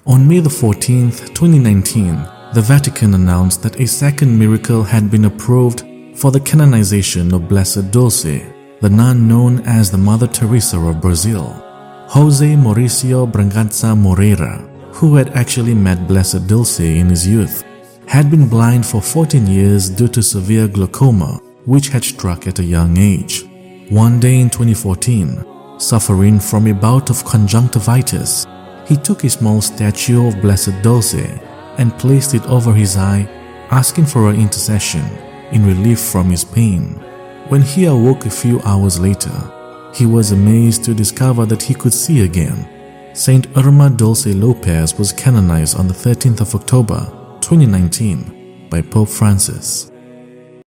On May the 14th, 2019, the Vatican announced that a second miracle had been approved for the canonization of Blessed Dulce, the nun known as the Mother Teresa of Brazil. Jose Mauricio Bragança Moreira, who had actually met Blessed Dulce in his youth, had been blind for 14 years due to severe glaucoma, which had struck at a young age. One day in 2014, suffering from a bout of conjunctivitis, he took a small statue of Blessed Dulce and placed it over his eye, asking for her intercession in relief from his pain. When he awoke a few hours later, he was amazed to discover that he could see again. Saint Irma Dulce Lopez was canonized on the 13th of October, 2019 by Pope Francis.